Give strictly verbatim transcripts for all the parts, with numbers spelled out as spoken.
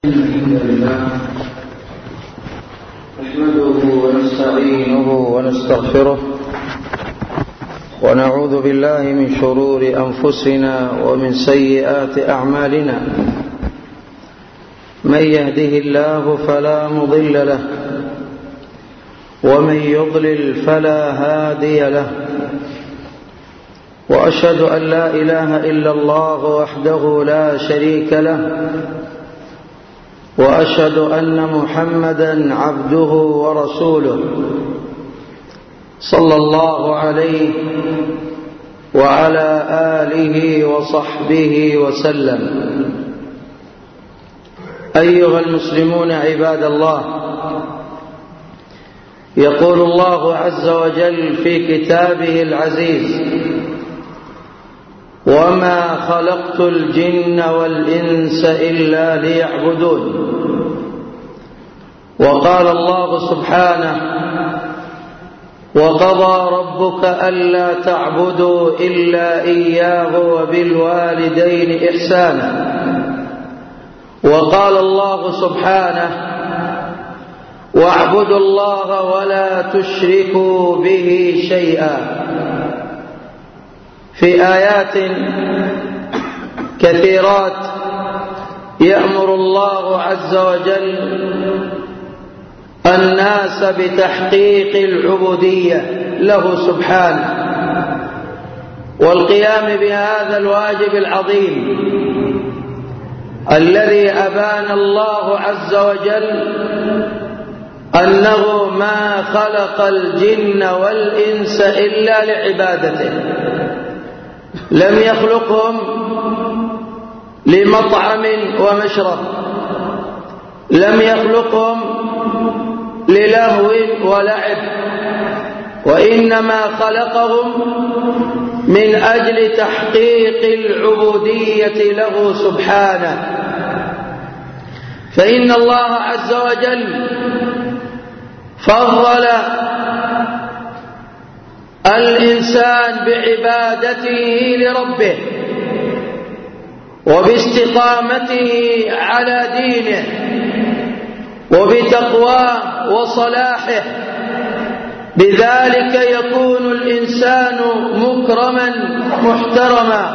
الحمد لله نحمده ونستعينه ونستغفره ونعوذ بالله من شرور أنفسنا ومن سيئات أعمالنا. من يهده الله فلا مضل له ومن يضلل فلا هادي له، وأشهد أن لا إله إلا الله وحده لا شريك له، وأشهد أن محمدًا عبده ورسوله صلى الله عليه وعلى آله وصحبه وسلم. أيها المسلمون عباد الله، يقول الله عز وجل في كتابه العزيز: وما خلقت الجن والإنس إلا ليعبدون. وقال الله سبحانه: وقضى ربك ألا تعبدوا إلا إياه وبالوالدين إحسانا. وقال الله سبحانه: واعبدوا الله ولا تشركوا به شيئا. في آيات كثيرات يأمر الله عز وجل الناس بتحقيق العبودية له سبحانه والقيام بهذا الواجب العظيم الذي أبان الله عز وجل أنه ما خلق الجن والإنس إلا لعبادته. لم يخلقهم لمطعم ومشرب، لم يخلقهم للهو ولعب، وإنما خلقهم من أجل تحقيق العبودية له سبحانه. فإن الله عز وجل فضل الإنسان بعبادته لربه وباستقامته على دينه وبتقواه وصلاحه، بذلك يكون الإنسان مكرما محترما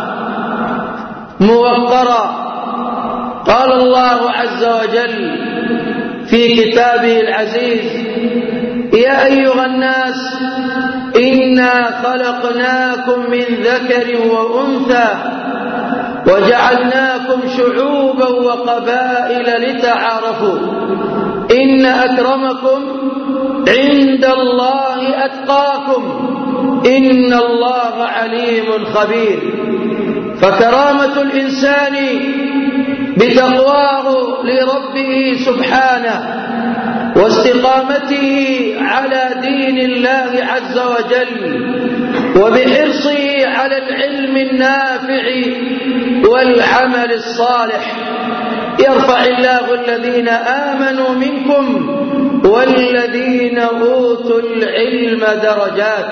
موقرا. قال الله عز وجل في كتابه العزيز: يا أيها الناس إنا خلقناكم من ذكر وأنثى وجعلناكم شعوبا وقبائل لتعارفوا إن أكرمكم عند الله أتقاكم إن الله عليم خبير. فكرامة الإنسان بتقواه لربه سبحانه واستقامته على دين الله عز وجل وبحرصه على العلم النافع والعمل الصالح يرفع الله الذين آمنوا منكم والذين أوتوا العلم درجات.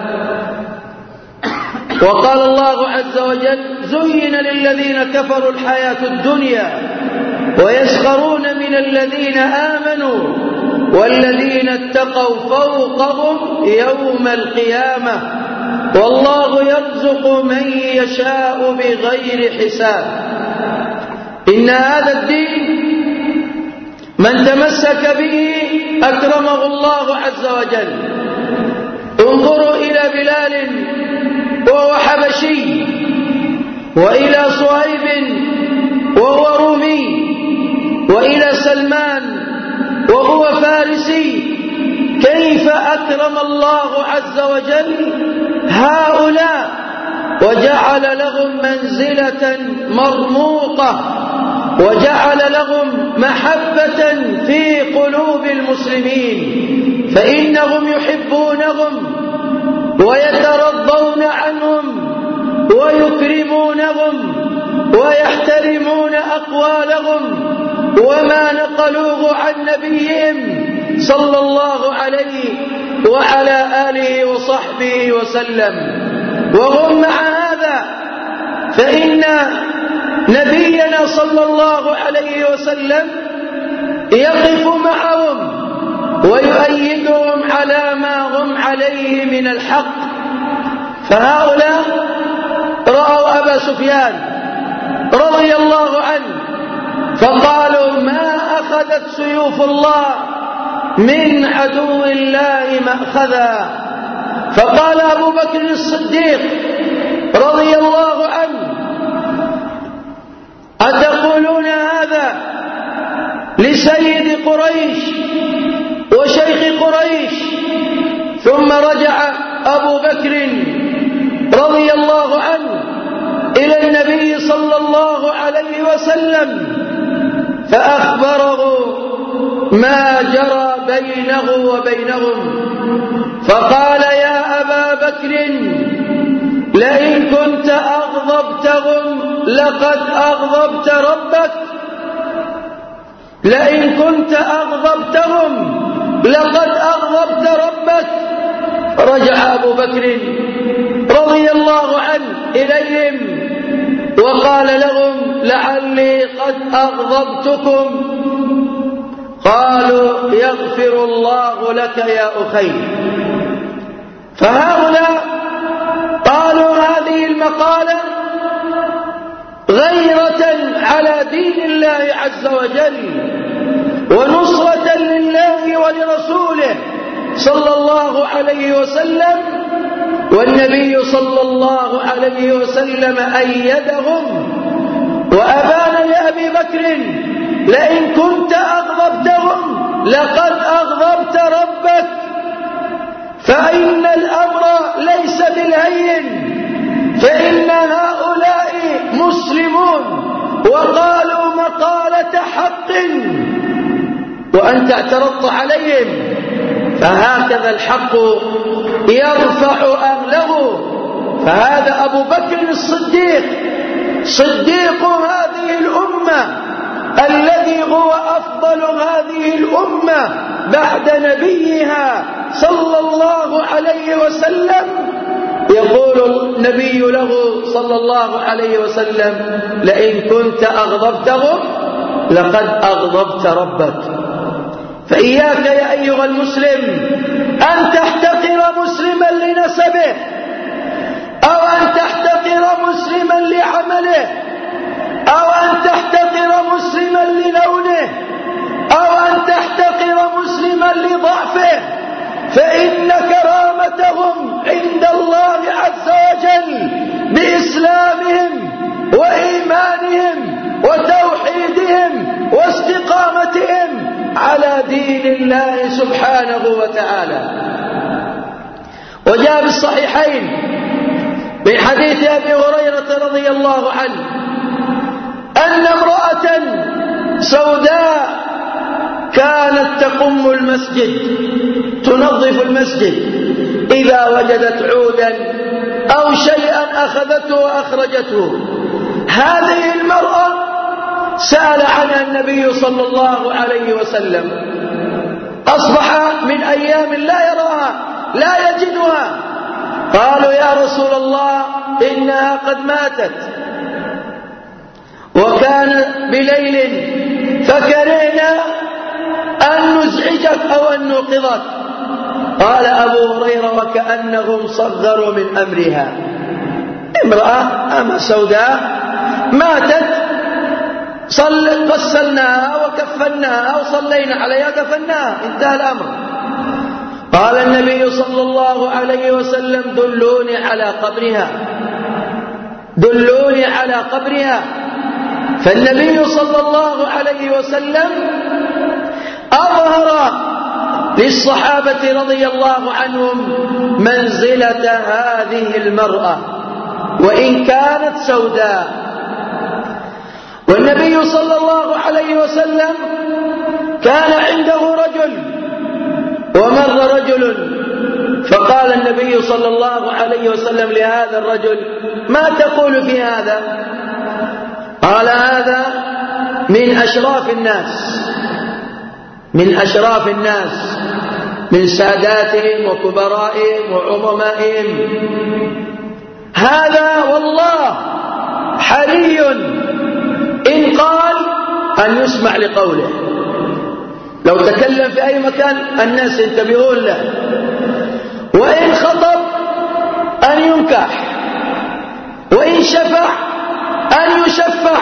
وقال الله عز وجل: زين للذين كفروا الحياة الدنيا ويسخرون من الذين آمنوا والذين اتقوا فوقهم يوم القيامة والله يرزق من يشاء بغير حساب. إن هذا الدين من تمسك به أكرمه الله عز وجل. انظروا إلى بلال وهو حبشي، وإلى صهيب وهو رومي، وإلى سلمان وهو فارسي، كيف أكرم الله عز وجل هؤلاء وجعل لهم منزلة مرموقة وجعل لهم محبة في قلوب المسلمين، فإنهم يحبونهم ويترضون عنهم ويكرمونهم ويحترمون أقوالهم وما نقلوه عن نبيهم صلى الله عليه وعلى آله وصحبه وسلم. وهم مع هذا فإن نبينا صلى الله عليه وسلم يقف معهم ويؤيدهم على ما هم عليه من الحق. فهؤلاء رأوا أبا سفيان رضي الله عنه فقالوا ما أخذت سيوف الله من عدو الله مأخذا. فقال أبو بكر الصديق رضي الله عنه أتقولون هذا لسيد قريش وشيخ قريش؟ ثم رجع أبو بكر رضي الله عنه إلى النبي صلى الله عليه وسلم فأخبره ما جرى بينه وبينهم، فقال يا أبا بكر لئن كنت أغضبتهم لقد أغضبت ربك، لئن كنت أغضبتهم لقد أغضبت ربك. رجع أبو بكر رضي الله عنه إليهم وقال لهم لعلي قد أغضبتكم. قالوا يغفر الله لك يا أخي. فهؤلاء قالوا هذه المقالة غيرة على دين الله عز وجل ونصرة لله ولرسوله صلى الله عليه وسلم، والنبي صلى الله عليه وسلم أيدهم وأبان لأبي بكر لئن كنت أغضبتهم لقد أغضبت ربك. فإن الأمر ليس بالهين، فإن هؤلاء مسلمون وقالوا مقالة حق وأنت اعترضت عليهم. فهكذا الحق يرفع أهله. فهذا أبو بكر الصديق صديق هذه الأمة الذي هو أفضل هذه الأمة بعد نبيها صلى الله عليه وسلم. يقول النبي له صلى الله عليه وسلم لئن كنت أغضبتهم لقد أغضبت ربك. فإياك يا أيها المسلم أن تحتقر مسلما لنسبه أو أن تحتقر مسلما لعمله أو أن تحتقر مسلما للونه أو أن تحتقر مسلما لضعفه، فإن كرامتهم عند الله عز وجل بإسلامهم وإيمانهم وتوحيدهم واستقامتهم على دين الله سبحانه وتعالى. وجاء بالصحيحين من حديث أبي هريرة رضي الله عنه أن امرأة سوداء كانت تقم المسجد تنظف المسجد، إذا وجدت عودا أو شيئا أخذته وأخرجته. هذه المرأة سأل عنها النبي صلى الله عليه وسلم، أصبح من أيام لا يراها لا يجدها. قالوا يا رسول الله إنها قد ماتت وكان بليل فكرهنا أن نزعجك أو أن نوقظك. قال أبو هريرة وكأنهم صغروا من أمرها. امرأة أما سوداء ماتت صل غسلناها وكفناها وصلينا عليها كفناها، انتهى الأمر. قال النبي صلى الله عليه وسلم دلوني على قبرها، دلوني على قبرها. فالنبي صلى الله عليه وسلم أظهر للصحابة رضي الله عنهم منزلة هذه المرأة وإن كانت سوداء. والنبي صلى الله عليه وسلم كان عنده رجل ومر رجل فقال النبي صلى الله عليه وسلم لهذا الرجل ما تقول في هذا؟ قال هذا من أشراف الناس، من أشراف الناس، من ساداتهم وكبرائهم وعظمائهم. هذا والله حري إن قال أن يسمع لقوله، لو تكلم في أي مكان الناس ينتبهون له. وإن خطب أن ينكح، وإن شفع أن يشفع.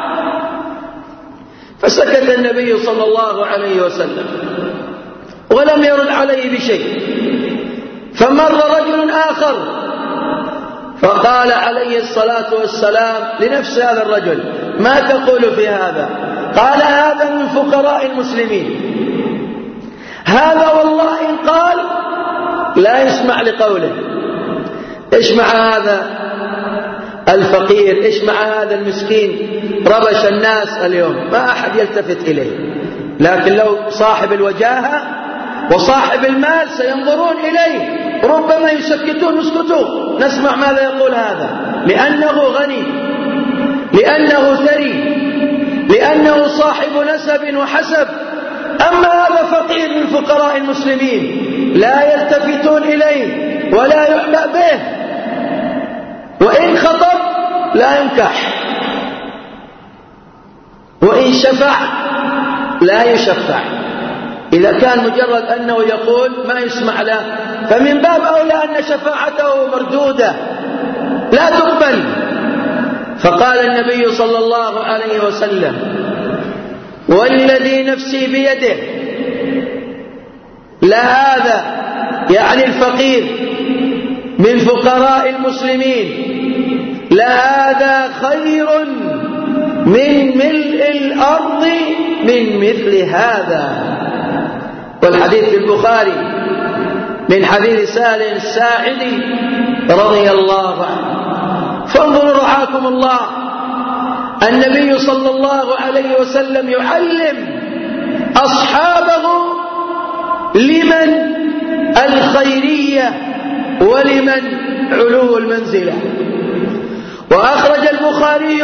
فسكت النبي صلى الله عليه وسلم ولم يرد عليه بشيء. فمر رجل آخر فقال عليه الصلاة والسلام لنفس هذا الرجل: ما تقول في هذا؟ قال: هذا من فقراء المسلمين، هذا والله إن قال لا يسمع لقوله. إيش مع هذا الفقير؟ إيش مع هذا المسكين؟ ربش الناس اليوم، ما أحد يلتفت إليه. لكن لو صاحب الوجاهة وصاحب المال سينظرون إليه، ربما يسكتون يسكتون، نسمع ماذا يقول هذا، لأنه غني، لأنه ثري، لأنه صاحب نسب وحسب. أما هذا فقير من فقراء المسلمين لا يلتفتون إليه ولا يعبأ به، وإن خطب لا ينكح، وإن شفع لا يشفع. إذا كان مجرد أنه يقول ما يسمع له، فمن باب أولى أن شفاعته مردودة لا تقبل. فقال النبي صلى الله عليه وسلم: والذي نفسي بيده، لهذا يعني الفقير من فقراء المسلمين، لهذا خير من ملء الأرض من مثل هذا. والحديث في البخاري من حديث سالم الساعدي رضي الله عنه. فانظروا رعاكم الله، النبي صلى الله عليه وسلم يعلم أصحابه لمن الخيرية ولمن علو المنزلة. وأخرج البخاري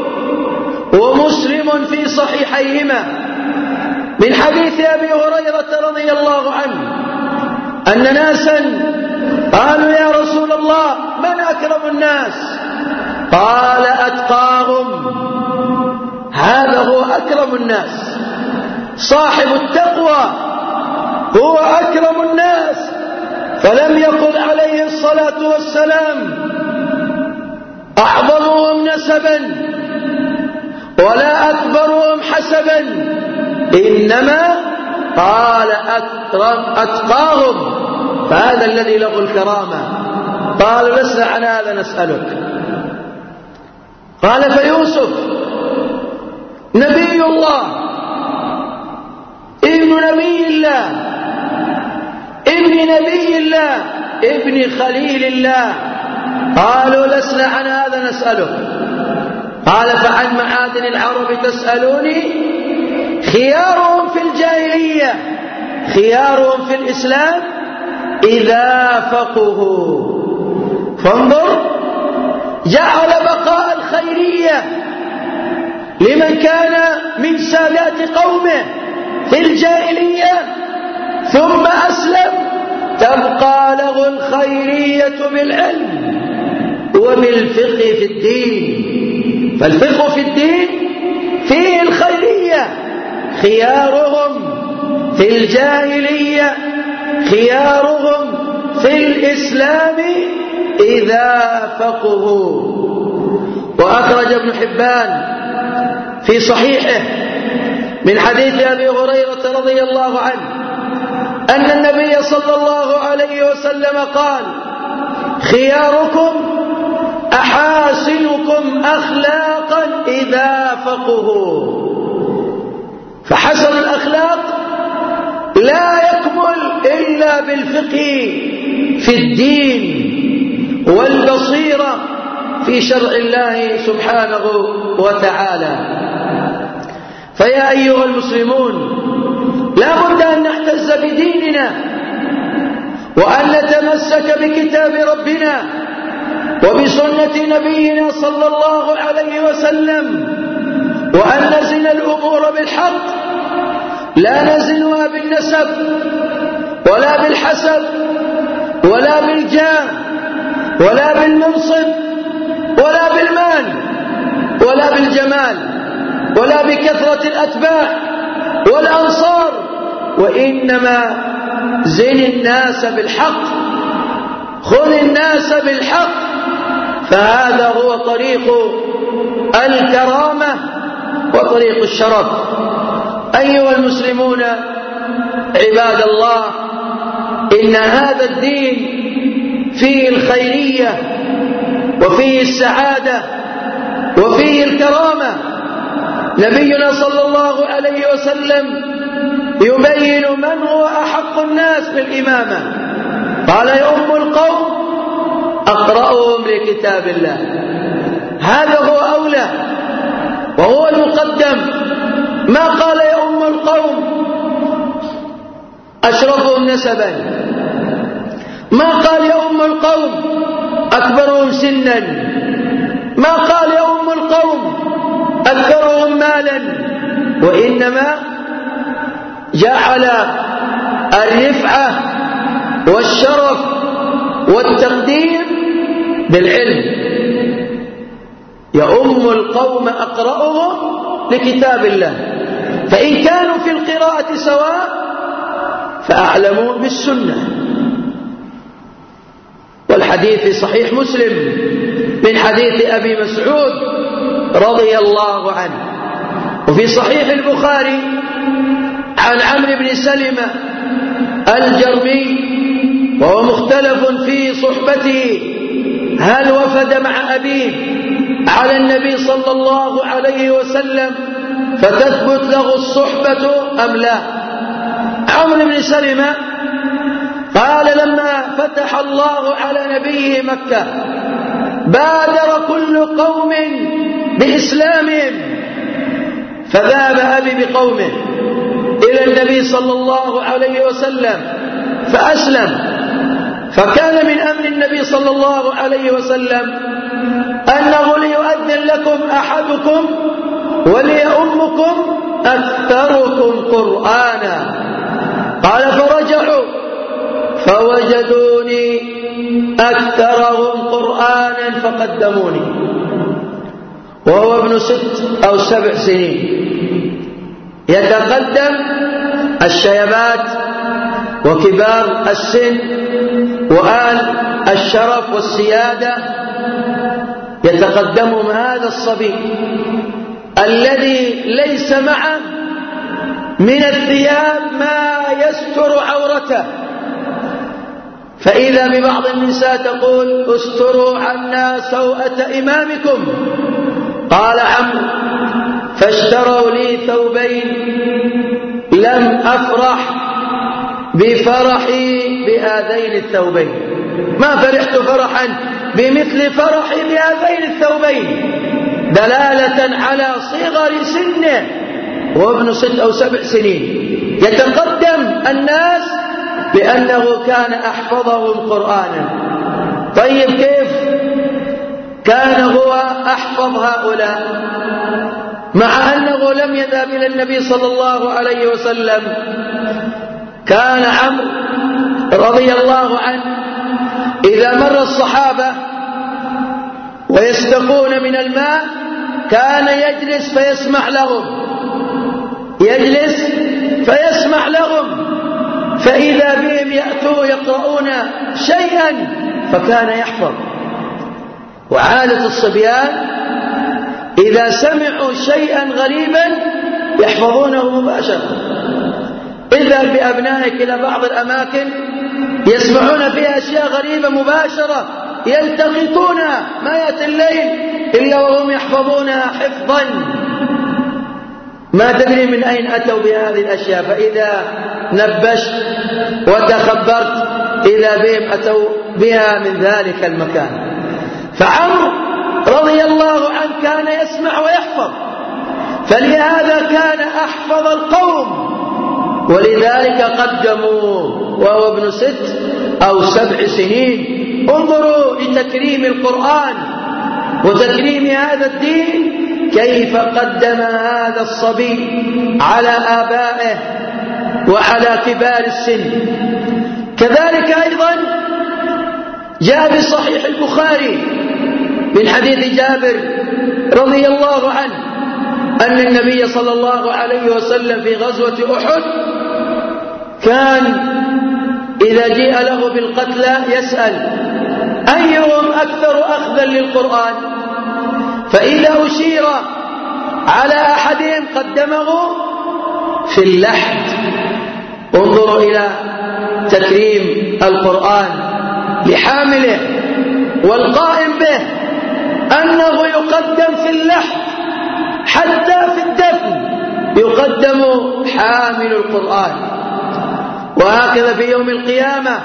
ومسلم في صحيحيهما من حديث أبي هريرة رضي الله عنه أن ناسا قالوا: يا رسول الله، من أكرم الناس؟ قال: أتقاهم. هذا هو أكرم الناس، صاحب التقوى هو أكرم الناس. فلم يقل عليه الصلاة والسلام أعظمهم نسبا ولا أكبرهم حسبا، إنما قال أكرم أتقاهم، فهذا الذي له الكرامة. قالوا: لسنا عن هذا نسألك. قال: فيوسف نبي الله، ابن نبي الله، ابن نبي الله، ابن خليل الله. قالوا: لسنا عن هذا نسألك. قال: فعن معادن العرب تسألوني؟ خيارهم في الجاهلية خيارهم في الإسلام إذا فقهوا. فانظر، جعل بقاء الخيرية لمن كان من سادات قومه في الجاهلية ثم أسلم، تبقى له الخيرية بالعلم وبالفقه في الدين. فالفقه في الدين فيه الخيرية، خيارهم في الجاهلية خيارهم في الإسلام إذا فقهوا. وأخرج ابن حبان في صحيحه من حديث أبي هريرة رضي الله عنه أن النبي صلى الله عليه وسلم قال: خياركم أحاسنكم أخلاقا إذا فقهوا. فحسن الأخلاق لا يكمل إلا بالفقه في الدين والبصيرة في شرع الله سبحانه وتعالى. فيا أيها المسلمون، لا بد أن نعتز بديننا وأن نتمسك بكتاب ربنا وبسنة نبينا صلى الله عليه وسلم، وأن نزن الأمور بالحق، لا نزنها بالنسب ولا بالحسب ولا بالجاه ولا بالمنصب ولا بالمال ولا بالجمال ولا بكثرة الأتباع والأنصار وإنما زن الناس بالحق، خذ الناس بالحق، فهذا هو طريق الكرامة وطريق الشرف. أيها المسلمون عباد الله، إن هذا الدين فيه الخيرية وفيه السعادة وفيه الكرامة. نبينا صلى الله عليه وسلم يبين من هو أحق الناس بالإمامة، قال يؤم القوم أقرأهم لكتاب الله، هذا هو أولى وهو المقدم. ما قال يؤم القوم أشرفهم نسبا، ما قال يؤم القوم أكبرهم سنا، ما قال يؤم القوم أكثرهم مالا، وإنما جعل الرفعة والشرف والتقديم بالعلم. يؤم القوم أقرأهم لكتاب الله، فإن كانوا في القراءة سواء فأعلمون بالسنة. والحديث في صحيح مسلم من حديث أبي مسعود رضي الله عنه، وفي صحيح البخاري عن عمرو بن سلمة الجرمي، وهو مختلف في صحبته، هل وفد مع أبيه على النبي صلى الله عليه وسلم فتثبت له الصحبة أم لا؟ عمرو بن سلمة قال لما فتح الله على نبيه مكة بادر كل قوم بإسلامهم، فذهب أبي بقومه إلى النبي صلى الله عليه وسلم فأسلم. فكان من أمر النبي صلى الله عليه وسلم أنه ليؤذن لكم أحدكم وليؤمكم أكثركم قرآنا. قال فرجعوا فوجدوني أكثرهم قرآنا فقدموني، وهو ابن ست أو سبع سنين، يتقدم الشيبات وكبار السن وآل الشرف والسيادة، يتقدمهم هذا الصبي الذي ليس معه من الثياب ما يستر عورته، فإذا ببعض النساء تقول استروا عنا سوءة إمامكم. قال عمرو فاشتروا لي ثوبين لم أفرح بفرحي بهذين الثوبين، ما فرحت فرحا بمثل فرحي بهذين الثوبين، دلالة على صغر سنه وابن ست أو سبع سنين. يتقدم الناس لأنه كان أحفظهم قرآنا. طيب كيف كان هو أحفظ هؤلاء مع أنه لم يذهب إلى النبي صلى الله عليه وسلم؟ كان عمرو رضي الله عنه إذا مر الصحابة ويستقون من الماء كان يجلس فيسمع لهم، يجلس فيسمع لهم، فإذا بهم يأتوا يقرؤون شيئا فكان يحفظ. وعادة الصبيان إذا سمعوا شيئا غريبا يحفظونه مباشرة. اذهب بأبنائك إلى بعض الأماكن يسمعون فيها أشياء غريبة مباشرة يلتقطونها، ما يأتي الليل إلا وهم يحفظونها حفظا، ما تدري من أين أتوا بهذه الأشياء. فإذا نبشت وتخبرت إذا بهم أتوا بها من ذلك المكان. فعمرو رضي الله عنه كان يسمع ويحفظ، فلهذا كان أحفظ القوم، ولذلك قدموه وهو ابن ست أو سبع سنين. انظروا لتكريم القرآن وتكريم هذا الدين كيف قدم هذا الصبي على آبائه وعلى كبار السن. كذلك أيضا جاء بصحيح البخاري من حديث جابر رضي الله عنه أن النبي صلى الله عليه وسلم في غزوة أحد كان إذا جيء له بالقتلى يسأل أيهم أكثر أخذا للقرآن، فإذا أشير على أحدهم قدمه في اللحد. انظروا إلى تكريم القرآن لحامله والقائم به، أنه يقدم في اللحد حتى في الدفن يقدم حامل القرآن. وهكذا في يوم القيامة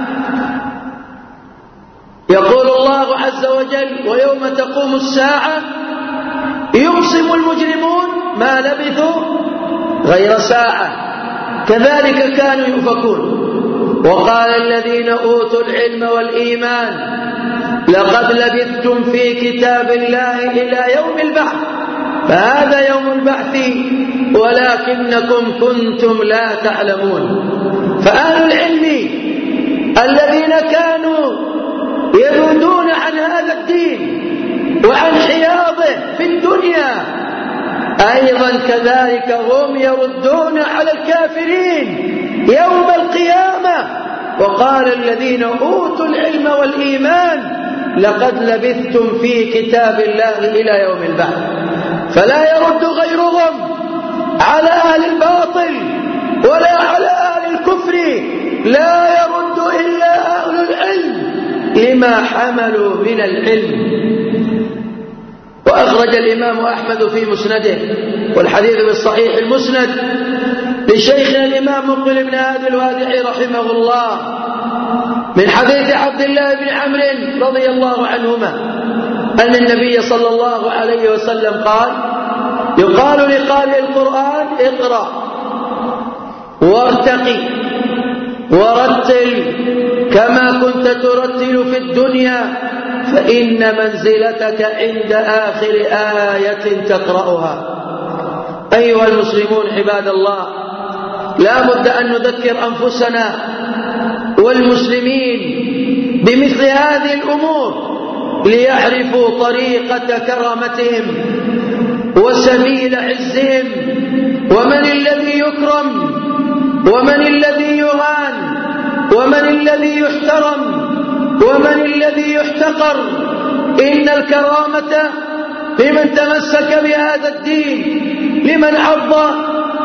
يقول الله عز وجل ويوم تقوم الساعة يقسم المجرمون ما لبثوا غير ساعة. كذلك كانوا يؤفكون. وقال الذين أوتوا العلم والإيمان لقد لبثتم في كتاب الله إلى يوم البعث، فهذا يوم البعث ولكنكم كنتم لا تعلمون. فأهل العلم الذين كانوا يذودون عن هذا الدين وعن حياضه في الدنيا أيضا كذلك هم يردون على الكافرين يوم القيامة. وقال الذين أوتوا العلم والإيمان لقد لبثتم في كتاب الله إلى يوم البعث. فلا يرد غيرهم على أهل الباطل ولا على أهل الكفر، لا يرد إلا أهل العلم لما حملوا من العلم. وأخرج الإمام أحمد في مسنده، والحديث بالصحيح المسند لشيخنا الإمام مقبل بن هادي الوادعي رحمه الله من حديث عبد الله بن عمرو رضي الله عنهما أن النبي صلى الله عليه وسلم قال يقال لقارئ القرآن اقرأ وارتقي ورتل كما كنت ترتل في الدنيا فإن منزلتك عند آخر آية تقرأها. أيها المسلمون عباد الله، لا بد أن نذكر أنفسنا والمسلمين بمثل هذه الأمور ليعرفوا طريقة كرامتهم وسبيل عزهم، ومن الذي يكرم ومن الذي يهان ومن الذي يحترم ومن الذي يحتقر. إن الكرامة لمن تمسك بهذا الدين، لمن عض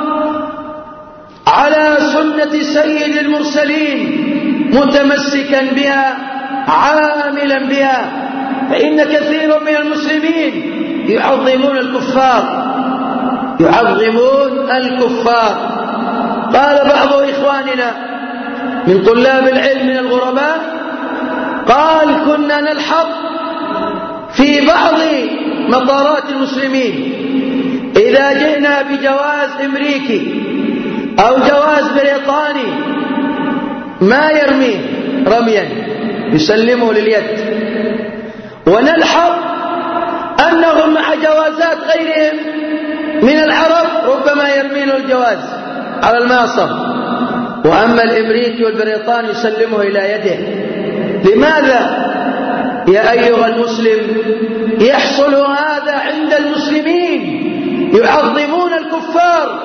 على سنة سيد المرسلين متمسكا بها عاملا بها. فإن كثير من المسلمين يعظمون الكفار يعظمون الكفار. قال بعض إخواننا من طلاب العلم من الغرباء قال كنا نلحظ في بعض مطارات المسلمين إذا جئنا بجواز أمريكي أو جواز بريطاني ما يرميه رميا يسلمه لليد، ونلحظ أنهم مع جوازات غيرهم من العرب ربما يرمين الجواز على المعصم، وأما الأمريكي والبريطاني يسلمه إلى يده. لماذا يا أيها المسلم يحصل هذا عند المسلمين؟ يعظمون الكفار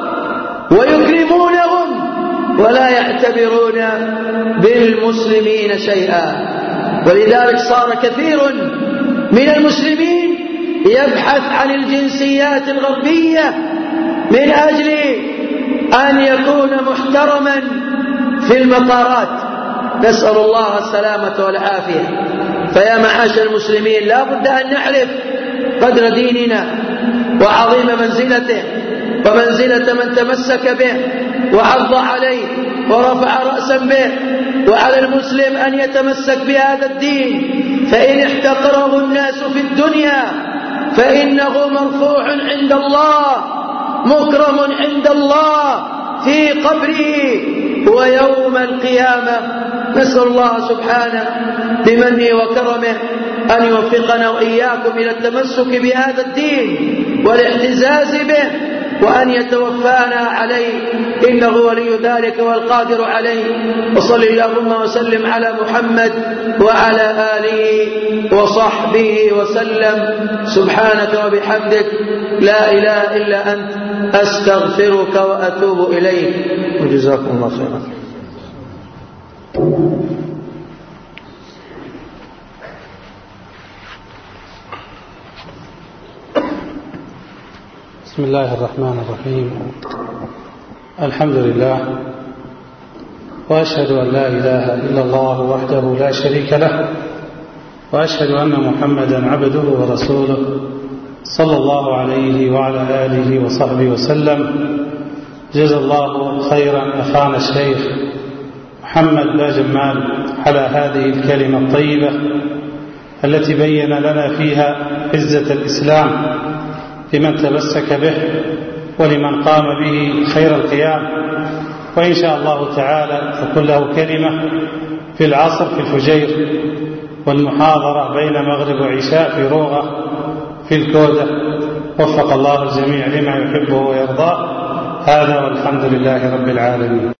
ويكرمونهم ولا يعتبرون بالمسلمين شيئا. ولذلك صار كثير من المسلمين يبحث عن الجنسيات الغربية من أجل أن يكون محترما في المطارات. نسأل الله السلامة والعافية. فيا معاشر المسلمين، لا بد أن نعرف قدر ديننا وعظيم منزلته ومنزلة من تمسك به وعض عليه ورفع رأسا به. وعلى المسلم أن يتمسك بهذا الدين، فإن احتقره الناس في الدنيا فإنه مرفوع عند الله مكرم عند الله في قبره ويوم القيامة. نسأل الله سبحانه بمنه وكرمه أن يوفقنا وإياكم إلى التمسك بهذا الدين والاعتزاز به، وأن يتوفانا عليه إنه ولي ذلك والقادر عليه. وصل اللهم وسلم على محمد وعلى آله وصحبه وسلم. سبحانك وبحمدك لا إله إلا أنت أستغفرك وأتوب إليك. وجزاكم الله خيرا. بسم الله الرحمن الرحيم. الحمد لله، وأشهد أن لا إله إلا الله وحده لا شريك له، وأشهد أن محمدا عبده ورسوله صلى الله عليه وعلى آله وصحبه وسلم. جزا الله خيرا أخانا الشيخ محمد باجمال على هذه الكلمة الطيبة التي بين لنا فيها عزة الإسلام لمن تمسك به ولمن قام به خير القيام. وإن شاء الله تعالى تكون له كلمة في العصر في الفجير، والمحاضرة بين مغرب وعشاء في روغة في الكودة. وفق الله الجميع لما يحبه ويرضاه. هذا والحمد لله رب العالمين.